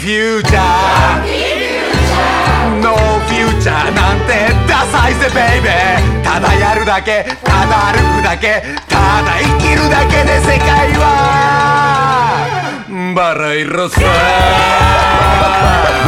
フューチャーノーフューチャーなんてダサいぜベイベー。ただやるだけ、ただ歩くだけ、ただ生きるだけで世界はバラ色さ